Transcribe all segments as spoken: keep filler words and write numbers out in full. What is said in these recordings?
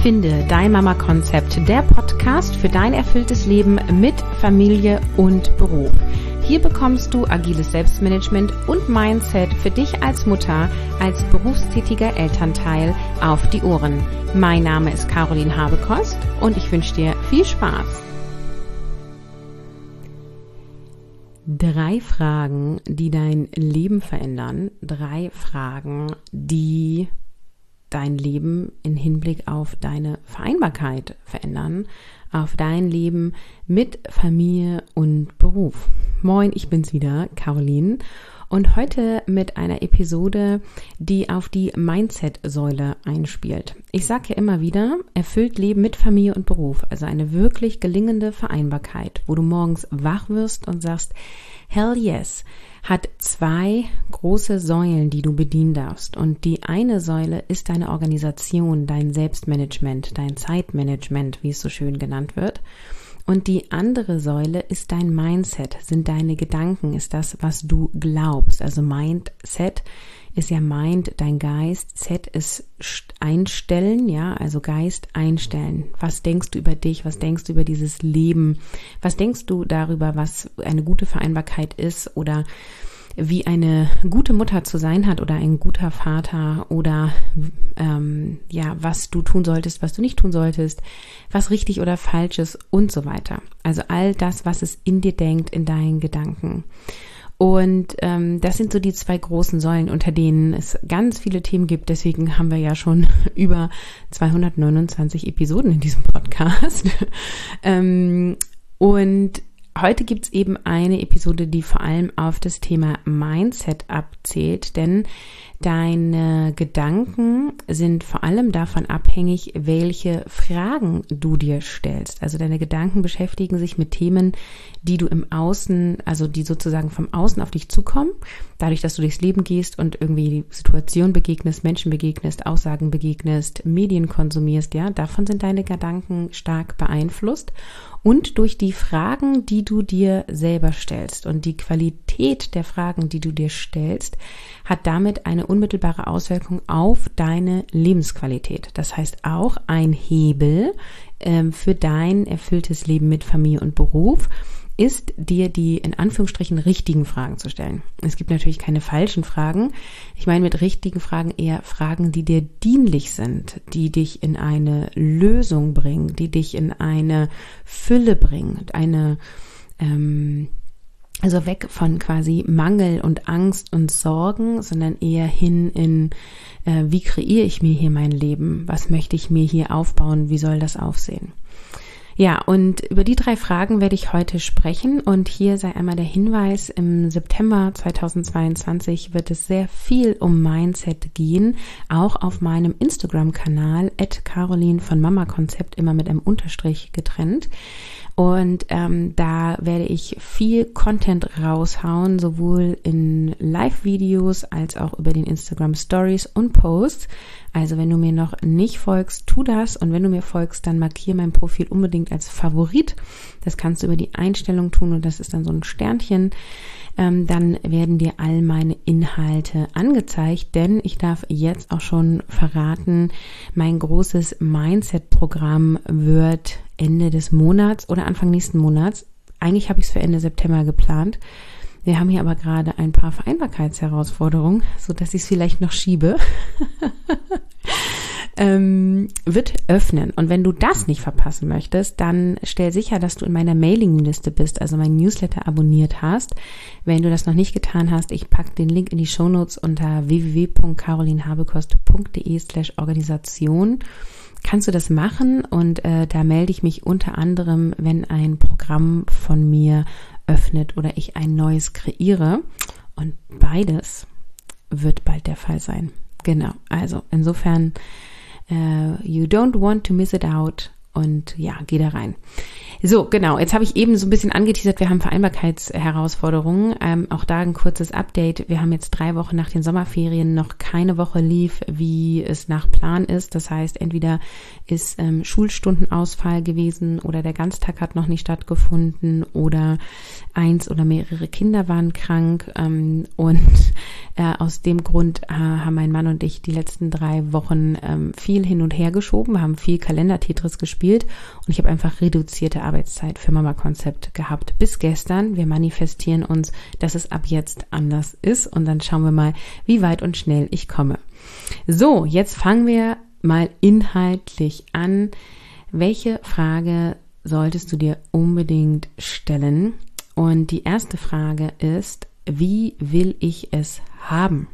Finde dein Mama-Konzept, der Podcast für dein erfülltes Leben mit Familie und Beruf. Hier bekommst du agiles Selbstmanagement und Mindset für dich als Mutter, als berufstätiger Elternteil auf die Ohren. Mein Name ist Caroline Habekost und ich wünsche dir viel Spaß. Drei Fragen, die dein Leben verändern. Drei Fragen, die dein Leben in Hinblick auf deine Vereinbarkeit verändern, auf dein Leben mit Familie und Beruf. Moin, ich bin's wieder, Caroline, und heute mit einer Episode, die auf die Mindset-Säule einspielt. Ich sage ja immer wieder, erfüllt Leben mit Familie und Beruf, also eine wirklich gelingende Vereinbarkeit, wo du morgens wach wirst und sagst, hell yes, hat zwei große Säulen, die du bedienen darfst. Und die eine Säule ist deine Organisation, dein Selbstmanagement, dein Zeitmanagement, wie es so schön genannt wird. Und die andere Säule ist dein Mindset, sind deine Gedanken, ist das, was du glaubst. Also Mindset ist ja Mind, dein Geist, Set ist einstellen, ja, also Geist einstellen. Was denkst du über dich, was denkst du über dieses Leben, was denkst du darüber, was eine gute Vereinbarkeit ist oder wie eine gute Mutter zu sein hat oder ein guter Vater oder ähm, ja, was du tun solltest, was du nicht tun solltest, was richtig oder falsch ist und so weiter. Also all das, was es in dir denkt, in deinen Gedanken. Und ähm, das sind so die zwei großen Säulen, unter denen es ganz viele Themen gibt. Deswegen haben wir ja schon über zweihundertneunundzwanzig Episoden in diesem Podcast. ähm, und heute gibt's eben eine Episode, die vor allem auf das Thema Mindset abzielt, denn deine Gedanken sind vor allem davon abhängig, welche Fragen du dir stellst. Also deine Gedanken beschäftigen sich mit Themen, die du im Außen, also die sozusagen vom Außen auf dich zukommen, dadurch, dass du durchs Leben gehst und irgendwie Situationen begegnest, Menschen begegnest, Aussagen begegnest, Medien konsumierst, ja, davon sind deine Gedanken stark beeinflusst. Und durch die Fragen, die du dir selber stellst und die Qualität der Fragen, die du dir stellst, hat damit eine unmittelbare Auswirkung auf deine Lebensqualität. Das heißt auch ein Hebel ähm, für dein erfülltes Leben mit Familie und Beruf ist, dir die in Anführungsstrichen richtigen Fragen zu stellen. Es gibt natürlich keine falschen Fragen. Ich meine mit richtigen Fragen eher Fragen, die dir dienlich sind, die dich in eine Lösung bringen, die dich in eine Fülle bringen, eine ähm, also weg von quasi Mangel und Angst und Sorgen, sondern eher hin in, äh, wie kreiere ich mir hier mein Leben? Was möchte ich mir hier aufbauen? Wie soll das aussehen? Ja, und über die drei Fragen werde ich heute sprechen und hier sei einmal der Hinweis, im September zweitausendzweiundzwanzig wird es sehr viel um Mindset gehen, auch auf meinem Instagram-Kanal at Caroline von Mama Konzept, immer mit einem Unterstrich getrennt. Und ähm, da werde ich viel Content raushauen, sowohl in Live-Videos als auch über den Instagram-Stories und Posts. Also wenn du mir noch nicht folgst, tu das. Und wenn du mir folgst, dann markiere mein Profil unbedingt als Favorit. Das kannst du über die Einstellung tun und das ist dann so ein Sternchen. Ähm, dann werden dir all meine Inhalte angezeigt, denn ich darf jetzt auch schon verraten, mein großes Mindset-Programm wird Ende des Monats oder Anfang nächsten Monats. Eigentlich habe ich es für Ende September geplant. Wir haben hier aber gerade ein paar Vereinbarkeitsherausforderungen, so dass ich es vielleicht noch schiebe. ähm, wird öffnen. Und wenn du das nicht verpassen möchtest, dann stell sicher, dass du in meiner Mailingliste bist, also mein Newsletter abonniert hast. Wenn du das noch nicht getan hast, ich packe den Link in die Shownotes unter w w w punkt carolinhabekost punkt d e slash Organisation. Kannst du das machen und äh, da melde ich mich unter anderem, wenn ein Programm von mir öffnet oder ich ein neues kreiere. Und beides wird bald der Fall sein. Genau, also insofern, uh, you don't want to miss it out. und ja, geh da rein. So, genau, jetzt habe ich eben so ein bisschen angeteasert, wir haben Vereinbarkeitsherausforderungen. Ähm, auch da ein kurzes Update. Wir haben jetzt drei Wochen nach den Sommerferien, noch keine Woche lief, wie es nach Plan ist. Das heißt, entweder ist ähm, Schulstundenausfall gewesen oder der Ganztag hat noch nicht stattgefunden oder eins oder mehrere Kinder waren krank. Ähm, und äh, aus dem Grund äh, haben mein Mann und ich die letzten drei Wochen ähm, viel hin und her geschoben. Wir haben viel Kalender-Tetris gespielt und ich habe einfach reduzierte Arbeitszeit für Mama Konzept gehabt bis gestern. Wir manifestieren uns, dass es ab jetzt anders ist und dann schauen wir mal, wie weit und schnell ich komme. So, jetzt fangen wir mal inhaltlich an. Welche Frage solltest du dir unbedingt stellen? Und die erste Frage ist, wie will ich es haben?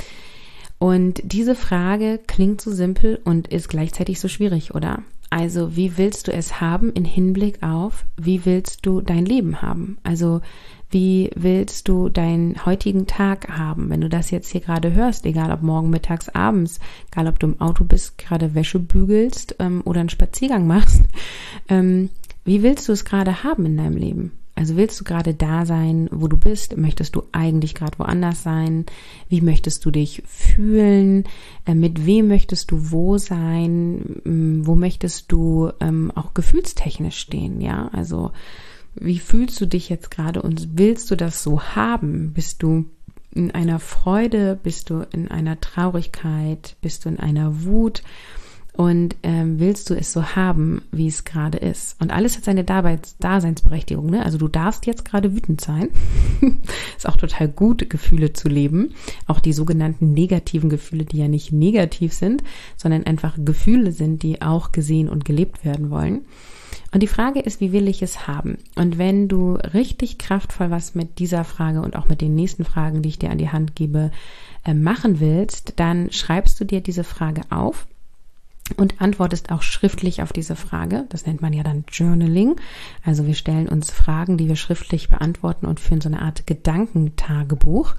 Und diese Frage klingt so simpel und ist gleichzeitig so schwierig, oder? Also, wie willst du es haben in Hinblick auf, wie willst du dein Leben haben? Also, wie willst du deinen heutigen Tag haben? Wenn du das jetzt hier gerade hörst, egal ob morgen, mittags, abends, egal ob du im Auto bist, gerade Wäsche bügelst ähm, oder einen Spaziergang machst, ähm, wie willst du es gerade haben in deinem Leben? Also willst du gerade da sein, wo du bist? Möchtest du eigentlich gerade woanders sein? Wie möchtest du dich fühlen? Äh, mit wem möchtest du wo sein? Ähm, wo möchtest du ähm, auch gefühlstechnisch stehen? Ja, also wie fühlst du dich jetzt gerade und willst du das so haben? Bist du in einer Freude? Bist du in einer Traurigkeit? Bist du in einer Wut? Und ähm, willst du es so haben, wie es gerade ist? Und alles hat seine Daseins- Daseinsberechtigung, ne? Also du darfst jetzt gerade wütend sein. Ist auch total gut, Gefühle zu leben. Auch die sogenannten negativen Gefühle, die ja nicht negativ sind, sondern einfach Gefühle sind, die auch gesehen und gelebt werden wollen. Und die Frage ist, wie will ich es haben? Und wenn du richtig kraftvoll was mit dieser Frage und auch mit den nächsten Fragen, die ich dir an die Hand gebe, äh, machen willst, dann schreibst du dir diese Frage auf und antwortest auch schriftlich auf diese Frage. Das nennt man ja dann Journaling. Also wir stellen uns Fragen, die wir schriftlich beantworten und führen so eine Art Gedankentagebuch.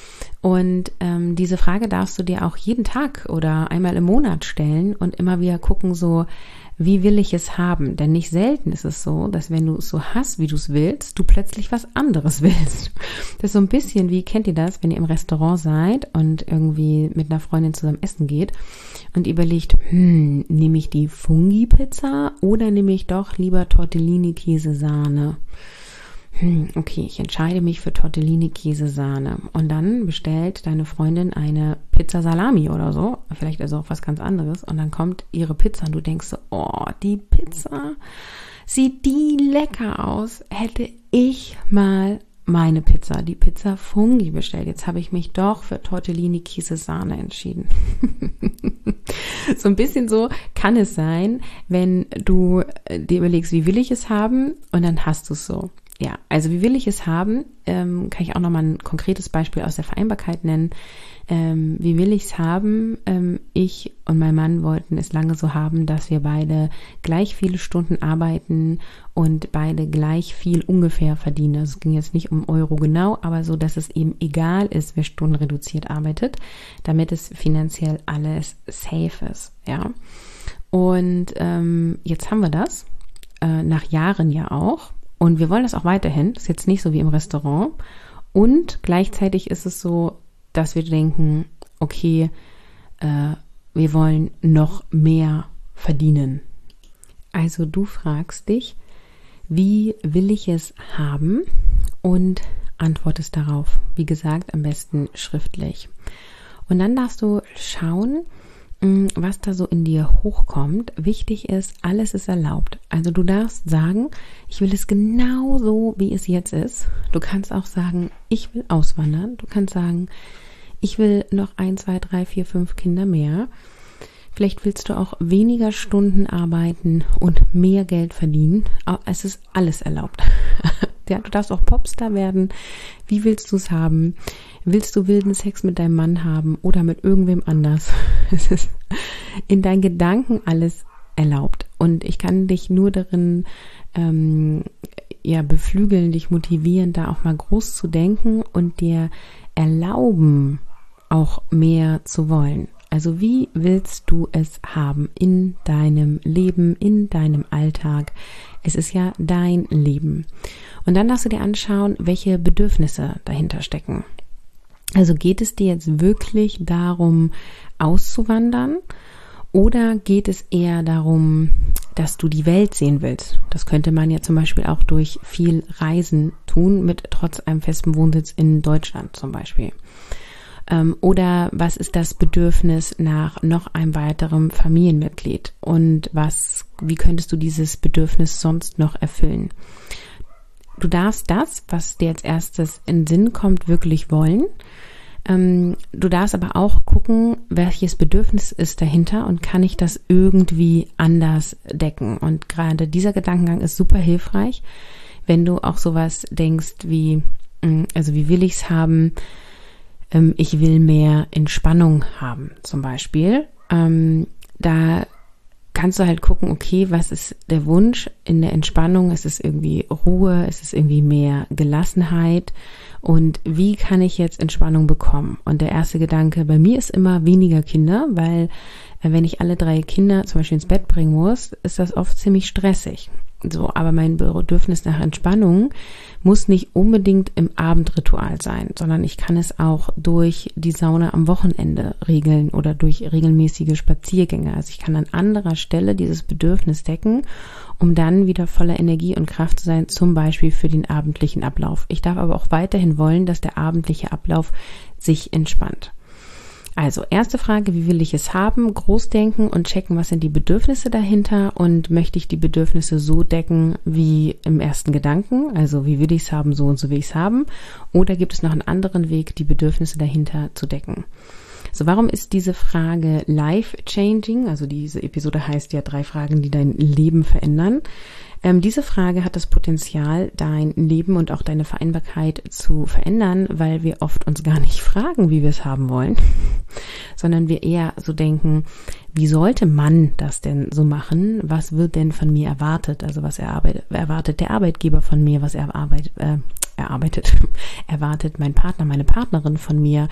Und ähm, diese Frage darfst du dir auch jeden Tag oder einmal im Monat stellen und immer wieder gucken, so, wie will ich es haben? Denn nicht selten ist es so, dass wenn du es so hast, wie du es willst, du plötzlich was anderes willst. Das ist so ein bisschen wie, kennt ihr das, wenn ihr im Restaurant seid und irgendwie mit einer Freundin zusammen essen geht und überlegt, hm, nehme ich die Fungi-Pizza oder nehme ich doch lieber Tortellini-Käse-Sahne? Hm, okay, ich entscheide mich für Tortellini-Käse-Sahne. Und dann bestellt deine Freundin eine Pizza Salami oder so, vielleicht also auch was ganz anderes. Und dann kommt ihre Pizza und du denkst so, oh, die Pizza, sieht die lecker aus. Hätte ich mal meine Pizza, die Pizza Fungi bestellt. Jetzt habe ich mich doch für Tortellini-Käse-Sahne entschieden. So ein bisschen so kann es sein, wenn du dir überlegst, wie will ich es haben? Und dann hast du es so. Ja, also wie will ich es haben? Ähm, kann ich auch nochmal ein konkretes Beispiel aus der Vereinbarkeit nennen. Ähm, wie will ich es haben? Ähm, ich und mein Mann wollten es lange so haben, dass wir beide gleich viele Stunden arbeiten und beide gleich viel ungefähr verdienen. Also es ging jetzt nicht um Euro genau, aber so, dass es eben egal ist, wer stundenreduziert arbeitet, damit es finanziell alles safe ist. Ja. Und ähm, jetzt haben wir das, äh, nach Jahren ja auch. Und wir wollen das auch weiterhin. Das ist jetzt nicht so wie im Restaurant. Und gleichzeitig ist es so, dass wir denken, okay, äh, wir wollen noch mehr verdienen. Also du fragst dich, wie will ich es haben? Und antwortest darauf. Wie gesagt, am besten schriftlich. Und dann darfst du schauen, was da so in dir hochkommt. Wichtig ist, alles ist erlaubt. Also du darfst sagen, ich will es genau so, wie es jetzt ist. Du kannst auch sagen, ich will auswandern. Du kannst sagen, ich will noch ein, zwei, drei, vier, fünf Kinder mehr. Vielleicht willst du auch weniger Stunden arbeiten und mehr Geld verdienen. Es ist alles erlaubt. Ja, du darfst auch Popstar werden. Wie willst du es haben? Willst du wilden Sex mit deinem Mann haben oder mit irgendwem anders? Es ist in deinen Gedanken alles erlaubt. Und ich kann dich nur darin ähm, ja, beflügeln, dich motivieren, da auch mal groß zu denken und dir erlauben, auch mehr zu wollen. Also wie willst du es haben in deinem Leben, in deinem Alltag? Es ist ja dein Leben. Und dann darfst du dir anschauen, welche Bedürfnisse dahinter stecken. Also geht es dir jetzt wirklich darum, auszuwandern? Oder geht es eher darum, dass du die Welt sehen willst? Das könnte man ja zum Beispiel auch durch viel Reisen tun, mit trotz einem festen Wohnsitz in Deutschland zum Beispiel. Ähm, oder was ist das Bedürfnis nach noch einem weiteren Familienmitglied? Und was, wie könntest du dieses Bedürfnis sonst noch erfüllen? Du darfst das, was dir als erstes in den Sinn kommt, wirklich wollen. Ähm, du darfst aber auch gucken, welches Bedürfnis ist dahinter und kann ich das irgendwie anders decken. Und gerade dieser Gedankengang ist super hilfreich, wenn du auch sowas denkst wie, also wie will ich es haben? Ähm, ich will mehr Entspannung haben zum Beispiel. Ähm, da kannst du halt gucken, okay, was ist der Wunsch in der Entspannung? Ist es irgendwie Ruhe? Ist es irgendwie mehr Gelassenheit? Und wie kann ich jetzt Entspannung bekommen? Und der erste Gedanke bei mir ist immer weniger Kinder, weil äh, wenn ich alle drei Kinder zum Beispiel ins Bett bringen muss, ist das oft ziemlich stressig. So, aber mein Bedürfnis nach Entspannung muss nicht unbedingt im Abendritual sein, sondern ich kann es auch durch die Sauna am Wochenende regeln oder durch regelmäßige Spaziergänge. Also ich kann an anderer Stelle dieses Bedürfnis decken, um dann wieder voller Energie und Kraft zu sein, zum Beispiel für den abendlichen Ablauf. Ich darf aber auch weiterhin wollen, dass der abendliche Ablauf sich entspannt. Also, erste Frage, wie will ich es haben? Großdenken und checken, was sind die Bedürfnisse dahinter und möchte ich die Bedürfnisse so decken wie im ersten Gedanken? Also, wie will ich es haben, so und so will ich es haben? Oder gibt es noch einen anderen Weg, die Bedürfnisse dahinter zu decken? So, warum ist diese Frage life-changing? Also, diese Episode heißt ja drei Fragen, die dein Leben verändern. Ähm, diese Frage hat das Potenzial, dein Leben und auch deine Vereinbarkeit zu verändern, weil wir oft uns gar nicht fragen, wie wir es haben wollen, sondern wir eher so denken, wie sollte man das denn so machen? Was wird denn von mir erwartet? Also was erarbeitet, erwartet der Arbeitgeber von mir? Was erarbeitet, äh, erarbeitet, erwartet mein Partner, meine Partnerin von mir?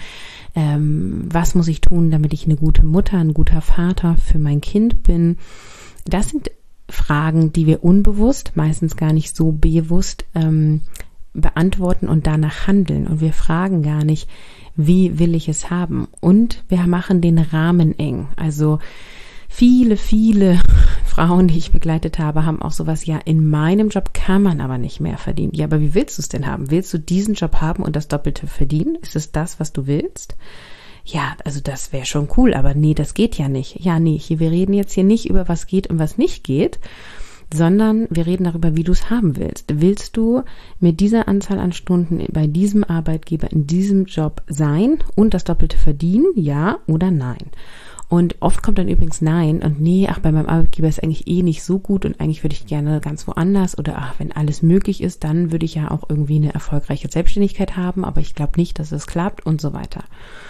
Ähm, was muss ich tun, damit ich eine gute Mutter, ein guter Vater für mein Kind bin? Das sind Fragen, die wir unbewusst, meistens gar nicht so bewusst ähm, beantworten und danach handeln. Und wir fragen gar nicht, wie will ich es haben? Und wir machen den Rahmen eng. Also viele, viele Frauen, die ich begleitet habe, haben auch sowas, ja, in meinem Job kann man aber nicht mehr verdienen. Ja, aber wie willst du es denn haben? Willst du diesen Job haben und das Doppelte verdienen? Ist es das, was du willst? Ja, also das wäre schon cool, aber nee, das geht ja nicht. Ja, nee, hier, wir reden jetzt hier nicht über was geht und was nicht geht, sondern wir reden darüber, wie du es haben willst. Willst du mit dieser Anzahl an Stunden bei diesem Arbeitgeber in diesem Job sein und das Doppelte verdienen? Ja oder nein? Und oft kommt dann übrigens nein und nee, ach, bei meinem Arbeitgeber ist eigentlich eh nicht so gut und eigentlich würde ich gerne ganz woanders oder ach, wenn alles möglich ist, dann würde ich ja auch irgendwie eine erfolgreiche Selbstständigkeit haben, aber ich glaube nicht, dass es klappt und so weiter.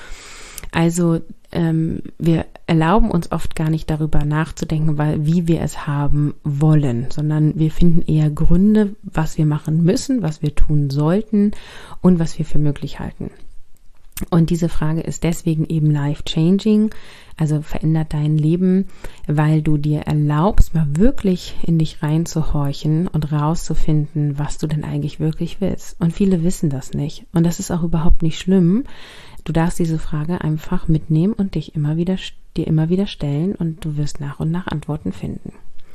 Also ähm, wir erlauben uns oft gar nicht darüber nachzudenken, weil wie wir es haben wollen, sondern wir finden eher Gründe, was wir machen müssen, was wir tun sollten und was wir für möglich halten. Und diese Frage ist deswegen eben life-changing, also verändert dein Leben, weil du dir erlaubst, mal wirklich in dich reinzuhorchen und rauszufinden, was du denn eigentlich wirklich willst. Und viele wissen das nicht. Und das ist auch überhaupt nicht schlimm. Du darfst diese Frage einfach mitnehmen und dich immer wieder, dir immer wieder stellen und du wirst nach und nach Antworten finden.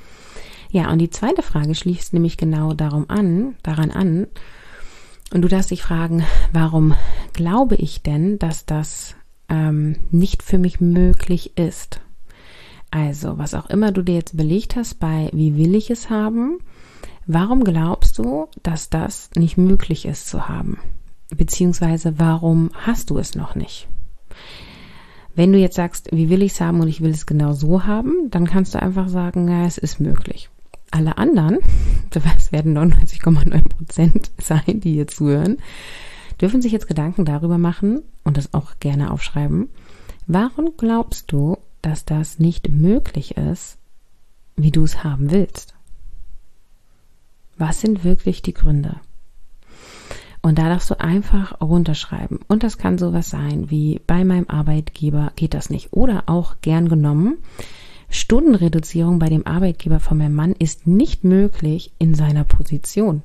Ja, und die zweite Frage schließt nämlich genau darum an, daran an. Und du darfst dich fragen, warum glaube ich denn, dass das ähm, nicht für mich möglich ist? Also, was auch immer du dir jetzt überlegt hast bei wie will ich es haben, warum glaubst du, dass das nicht möglich ist zu haben? Beziehungsweise warum hast du es noch nicht? Wenn du jetzt sagst, wie will ich es haben und ich will es genau so haben, dann kannst du einfach sagen, ja, es ist möglich. Alle anderen, das werden neunundneunzig Komma neun Prozent sein, die hier zuhören, dürfen sich jetzt Gedanken darüber machen und das auch gerne aufschreiben. Warum glaubst du, dass das nicht möglich ist, wie du es haben willst? Was sind wirklich die Gründe? Und da darfst du einfach runterschreiben. Und das kann sowas sein wie, bei meinem Arbeitgeber geht das nicht. Oder auch gern genommen, Stundenreduzierung bei dem Arbeitgeber von meinem Mann ist nicht möglich in seiner Position.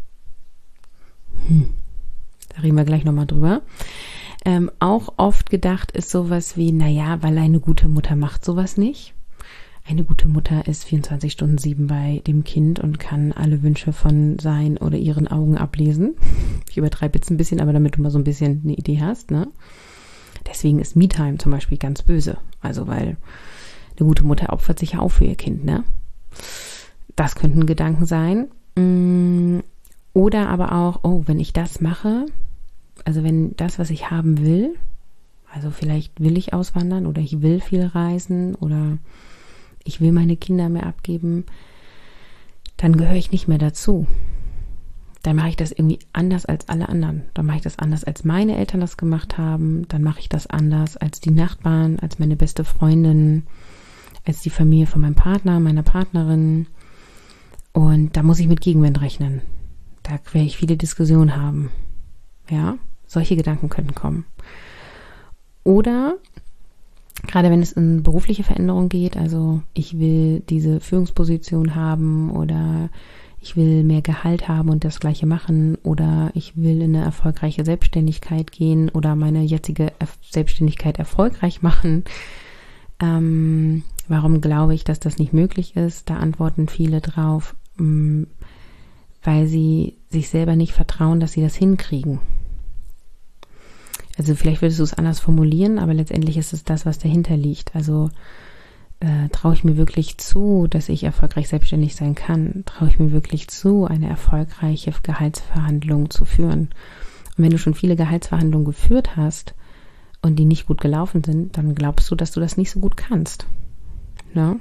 Hm. Da reden wir gleich nochmal drüber. Ähm, auch oft gedacht ist sowas wie, naja, weil eine gute Mutter macht sowas nicht. Eine gute Mutter ist vierundzwanzig Stunden sieben bei dem Kind und kann alle Wünsche von seinen oder ihren Augen ablesen. Ich übertreibe jetzt ein bisschen, aber damit du mal so ein bisschen eine Idee hast, ne? Deswegen ist Me-Time zum Beispiel ganz böse. Also, weil eine gute Mutter opfert sich ja auch für ihr Kind, ne? Das könnten Gedanken sein. Oder aber auch, oh, wenn ich das mache, also wenn das, was ich haben will, also vielleicht will ich auswandern oder ich will viel reisen oder ich will meine Kinder mehr abgeben, dann gehöre ich nicht mehr dazu. Dann mache ich das irgendwie anders als alle anderen. Dann mache ich das anders, als meine Eltern das gemacht haben. Dann mache ich das anders als die Nachbarn, als meine beste Freundin, als die Familie von meinem Partner, meiner Partnerin. Und da muss ich mit Gegenwind rechnen. Da werde ich viele Diskussionen haben. Ja, solche Gedanken könnten kommen. Oder gerade wenn es in berufliche Veränderung geht, also ich will diese Führungsposition haben oder ich will mehr Gehalt haben und das Gleiche machen oder ich will in eine erfolgreiche Selbstständigkeit gehen oder meine jetzige Selbstständigkeit erfolgreich machen. Ähm, warum glaube ich, dass das nicht möglich ist? Da antworten viele drauf, mh, weil sie sich selber nicht vertrauen, dass sie das hinkriegen. Also vielleicht würdest du es anders formulieren, aber letztendlich ist es das, was dahinter liegt. Also äh, traue ich mir wirklich zu, dass ich erfolgreich selbstständig sein kann? Traue ich mir wirklich zu, eine erfolgreiche Gehaltsverhandlung zu führen? Und wenn du schon viele Gehaltsverhandlungen geführt hast und die nicht gut gelaufen sind, dann glaubst du, dass du das nicht so gut kannst. Ne?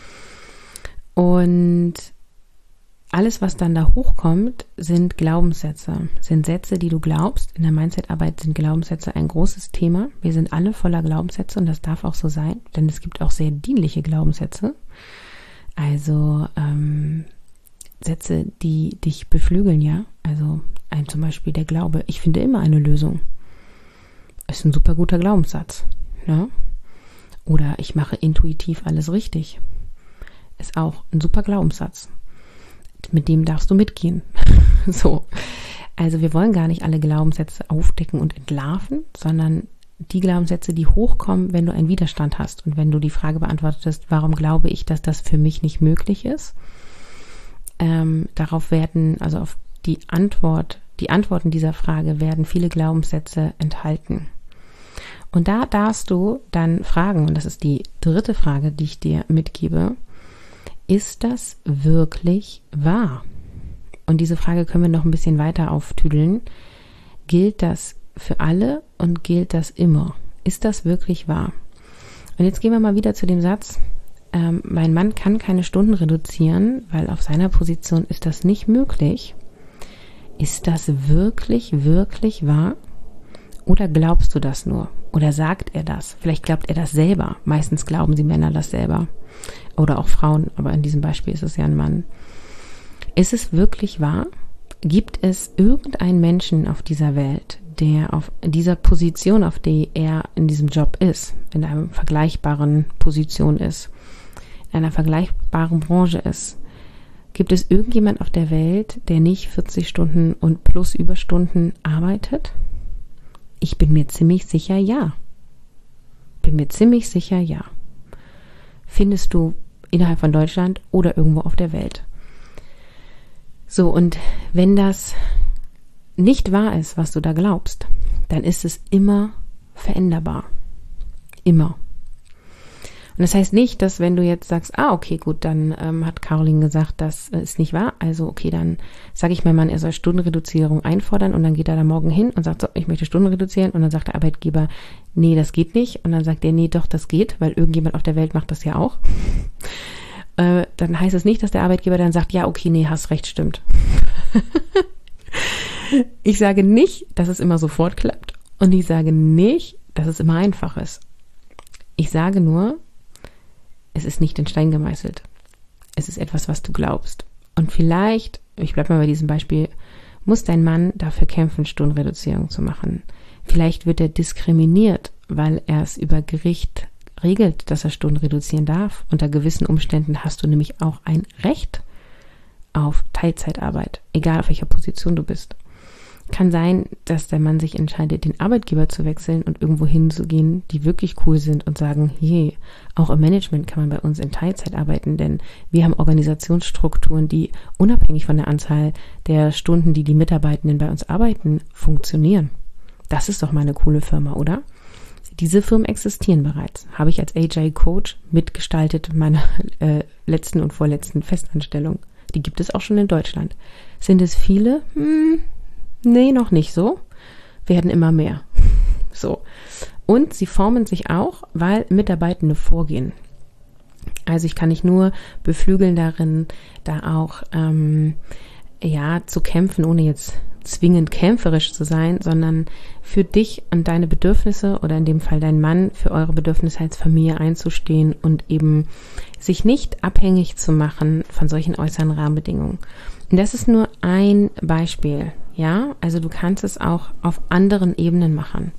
Und alles, was dann da hochkommt, sind Glaubenssätze, sind Sätze, die du glaubst. In der Mindset-Arbeit sind Glaubenssätze ein großes Thema. Wir sind alle voller Glaubenssätze und das darf auch so sein, denn es gibt auch sehr dienliche Glaubenssätze. Also ähm, Sätze, die dich beflügeln, ja. Also ein zum Beispiel der Glaube, ich finde immer eine Lösung. Ist ein super guter Glaubenssatz. Ja? Oder ich mache intuitiv alles richtig. Ist auch ein super Glaubenssatz. Mit dem darfst du mitgehen. So. Also wir wollen gar nicht alle Glaubenssätze aufdecken und entlarven, sondern die Glaubenssätze, die hochkommen, wenn du einen Widerstand hast und wenn du die Frage beantwortest, warum glaube ich, dass das für mich nicht möglich ist? Ähm, darauf werden, also auf die Antwort, die Antworten dieser Frage werden viele Glaubenssätze enthalten. Und da darfst du dann fragen, und das ist die dritte Frage, die ich dir mitgebe, ist das wirklich wahr? Und diese Frage können wir noch ein bisschen weiter auftüdeln. Gilt das für alle und gilt das immer? Ist das wirklich wahr? Und jetzt gehen wir mal wieder zu dem Satz, ähm, mein Mann kann keine Stunden reduzieren, weil auf seiner Position ist das nicht möglich. Ist das wirklich, wirklich wahr? Oder glaubst du das nur? Oder sagt er das? Vielleicht glaubt er das selber. Meistens glauben sie Männer das selber. Oder auch Frauen, aber in diesem Beispiel ist es ja ein Mann. Ist es wirklich wahr? Gibt es irgendeinen Menschen auf dieser Welt, der auf dieser Position, auf der er in diesem Job ist, in einer vergleichbaren Position ist, in einer vergleichbaren Branche ist? Gibt es irgendjemand auf der Welt, der nicht vierzig Stunden und plus Überstunden arbeitet? Ich bin mir ziemlich sicher, ja. Bin mir ziemlich sicher, ja. Findest du innerhalb von Deutschland oder irgendwo auf der Welt. So, und wenn das nicht wahr ist, was du da glaubst, dann ist es immer veränderbar. Immer. Und das heißt nicht, dass wenn du jetzt sagst, ah, okay, gut, dann ähm, hat Caroline gesagt, das ist nicht wahr, also okay, dann sage ich meinem Mann, er soll Stundenreduzierung einfordern und dann geht er da morgen hin und sagt so, ich möchte Stunden reduzieren und dann sagt der Arbeitgeber, nee, das geht nicht und dann sagt er, nee, doch, das geht, weil irgendjemand auf der Welt macht das ja auch. äh, dann heißt es nicht, dass der Arbeitgeber dann sagt, ja, okay, nee, hast recht, stimmt. Ich sage nicht, dass es immer sofort klappt und ich sage nicht, dass es immer einfach ist. Ich sage nur, es ist nicht in Stein gemeißelt. Es ist etwas, was du glaubst. Und vielleicht, ich bleibe mal bei diesem Beispiel muss dein Mann dafür kämpfen, Stundenreduzierung zu machen. Vielleicht wird er diskriminiert, weil er es über Gericht regelt, dass er Stunden reduzieren darf. Unter gewissen Umständen hast du nämlich auch ein Recht auf Teilzeitarbeit, egal auf welcher Position du bist. Kann sein, dass der Mann sich entscheidet, den Arbeitgeber zu wechseln und irgendwo hinzugehen, die wirklich cool sind und sagen, je, auch im Management kann man bei uns in Teilzeit arbeiten, denn wir haben Organisationsstrukturen, die unabhängig von der Anzahl der Stunden, die die Mitarbeitenden bei uns arbeiten, funktionieren. Das ist doch mal eine coole Firma, oder? Diese Firmen existieren bereits. Habe ich als Agile Coach mitgestaltet meiner äh, letzten und vorletzten Festanstellung. Die gibt es auch schon in Deutschland. Sind es viele? Hm, nee, noch nicht so. Werden immer mehr. So. Und sie formen sich auch, weil Mitarbeitende vorgehen. Also ich kann nicht nur beflügeln darin, da auch ähm, ja zu kämpfen, ohne jetzt zwingend kämpferisch zu sein, sondern für dich und deine Bedürfnisse oder in dem Fall dein Mann für eure Bedürfnisse als Familie einzustehen und eben sich nicht abhängig zu machen von solchen äußeren Rahmenbedingungen. Und das ist nur ein Beispiel, ja, also du kannst es auch auf anderen Ebenen machen.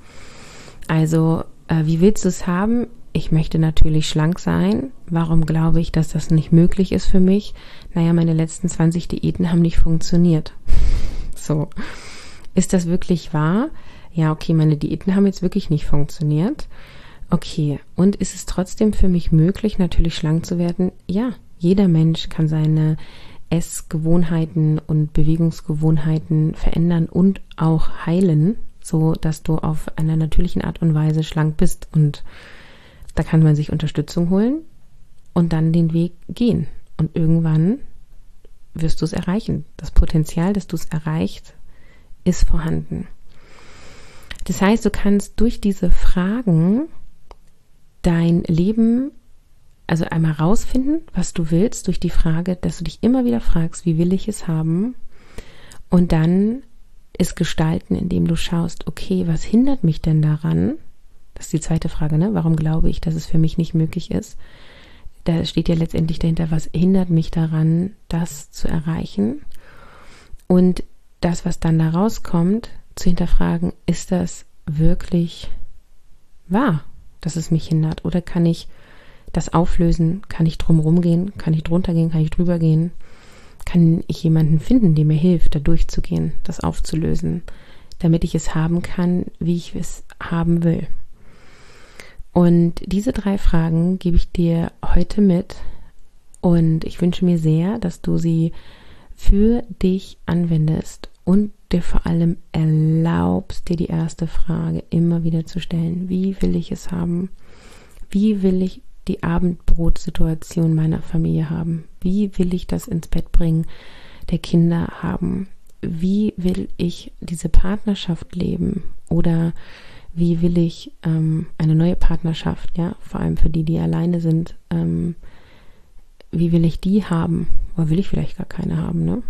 Also äh, wie willst du es haben? Ich möchte natürlich schlank sein. Warum glaube ich, dass das nicht möglich ist für mich? Naja, meine letzten zwanzig Diäten haben nicht funktioniert. So, ist das wirklich wahr? Ja, okay, meine Diäten haben jetzt wirklich nicht funktioniert. Okay, und ist es trotzdem für mich möglich, natürlich schlank zu werden? Ja, jeder Mensch kann seine Essgewohnheiten und Bewegungsgewohnheiten verändern und auch heilen, so dass du auf einer natürlichen Art und Weise schlank bist. Und da kann man sich Unterstützung holen und dann den Weg gehen. Und irgendwann wirst du es erreichen. Das Potenzial, dass du es erreichst, ist vorhanden. Das heißt, du kannst durch diese Fragen dein Leben, also einmal rausfinden, was du willst, durch die Frage, dass du dich immer wieder fragst, wie will ich es haben? Und dann es gestalten, indem du schaust, okay, was hindert mich denn daran? Das ist die zweite Frage, ne? Warum glaube ich, dass es für mich nicht möglich ist? Da steht ja letztendlich dahinter, was hindert mich daran, das zu erreichen? Und das, was dann da rauskommt, zu hinterfragen, ist das wirklich wahr, dass es mich hindert? Oder kann ich das auflösen? Kann ich drumherum gehen? Kann ich drunter gehen? Kann ich drüber gehen? Kann ich jemanden finden, der mir hilft, da durchzugehen, das aufzulösen, damit ich es haben kann, wie ich es haben will? Und diese drei Fragen gebe ich dir heute mit und ich wünsche mir sehr, dass du sie für dich anwendest und dir vor allem erlaubst, dir die erste Frage immer wieder zu stellen. Wie will ich es haben? Wie will ich die Abendbrotsituation meiner Familie haben? Wie will ich das ins Bett bringen der Kinder haben? Wie will ich diese Partnerschaft leben? Oder wie will ich ähm, eine neue Partnerschaft, ja, vor allem für die, die alleine sind, ähm, wie will ich die haben? Oder will ich vielleicht gar keine haben, ne?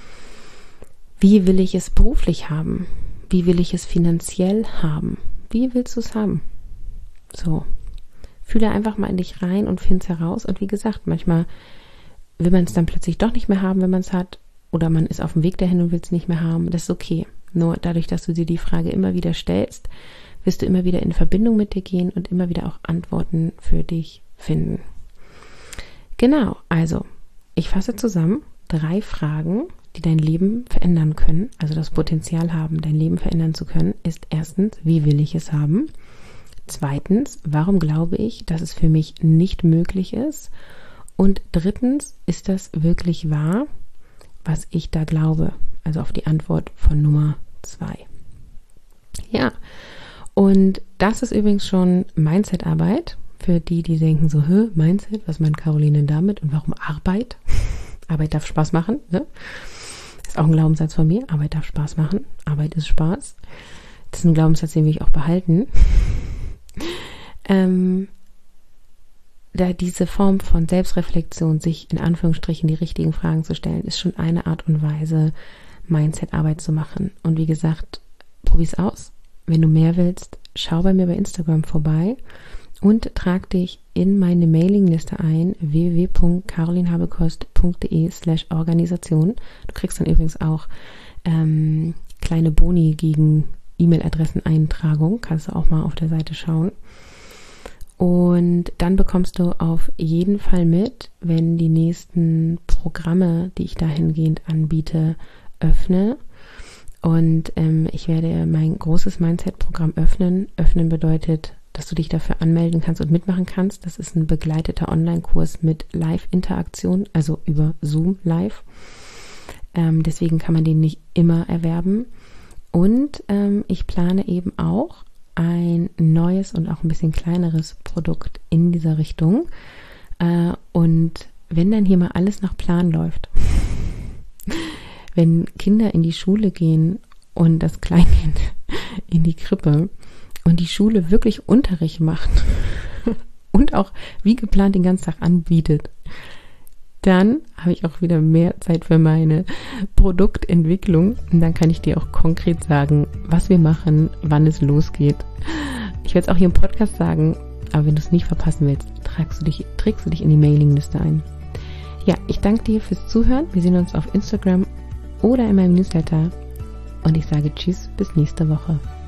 Wie will ich es beruflich haben? Wie will ich es finanziell haben? Wie willst du es haben? So, fühle einfach mal in dich rein und finde es heraus. Und wie gesagt, manchmal will man es dann plötzlich doch nicht mehr haben, wenn man es hat. Oder man ist auf dem Weg dahin und will es nicht mehr haben. Das ist okay. Nur dadurch, dass du dir die Frage immer wieder stellst, wirst du immer wieder in Verbindung mit dir gehen und immer wieder auch Antworten für dich finden. Genau, also ich fasse zusammen, drei Fragen, die dein Leben verändern können, also das Potenzial haben, dein Leben verändern zu können, ist erstens, wie will ich es haben? Zweitens, warum glaube ich, dass es für mich nicht möglich ist? Und drittens, ist das wirklich wahr, was ich da glaube? Also auf die Antwort von Nummer zwei. Ja, und das ist übrigens schon Mindset-Arbeit für die, die denken so, hä, Mindset, was meint Caroline denn damit und warum Arbeit? Arbeit darf Spaß machen, ne? Ist auch ein Glaubenssatz von mir, Arbeit darf Spaß machen, Arbeit ist Spaß. Das ist ein Glaubenssatz, den will ich auch behalten. ähm, da diese Form von Selbstreflexion, sich in Anführungsstrichen die richtigen Fragen zu stellen, ist schon eine Art und Weise, Mindset-Arbeit zu machen. Und wie gesagt, probier's aus. Wenn du mehr willst, schau bei mir bei Instagram vorbei. und trag dich in meine Mailingliste ein, w w w punkt carolinhabekost punkt d e slash Organisation. Du kriegst dann übrigens auch ähm, kleine Boni gegen E-Mail-Adresseneintragung, kannst du auch mal auf der Seite schauen. Und dann bekommst du auf jeden Fall mit, wenn die nächsten Programme, die ich dahingehend anbiete, öffne. Und ähm, ich werde mein großes Mindset-Programm öffnen. Öffnen bedeutet, dass du dich dafür anmelden kannst und mitmachen kannst. Das ist ein begleiteter Online-Kurs mit Live-Interaktion, also über Zoom live. Ähm, deswegen kann man den nicht immer erwerben. Und ähm, ich plane eben auch ein neues und auch ein bisschen kleineres Produkt in dieser Richtung. Äh, und wenn dann hier mal alles nach Plan läuft, wenn Kinder in die Schule gehen und das Kleinkind in die Krippe und die Schule wirklich Unterricht macht und auch wie geplant den ganzen Tag anbietet, dann habe ich auch wieder mehr Zeit für meine Produktentwicklung und dann kann ich dir auch konkret sagen, was wir machen, wann es losgeht. Ich werde es auch hier im Podcast sagen, aber wenn du es nicht verpassen willst, tragst du dich, trägst du dich in die Mailingliste ein. Ja, ich danke dir fürs Zuhören. Wir sehen uns auf Instagram oder in meinem Newsletter und ich sage Tschüss, bis nächste Woche.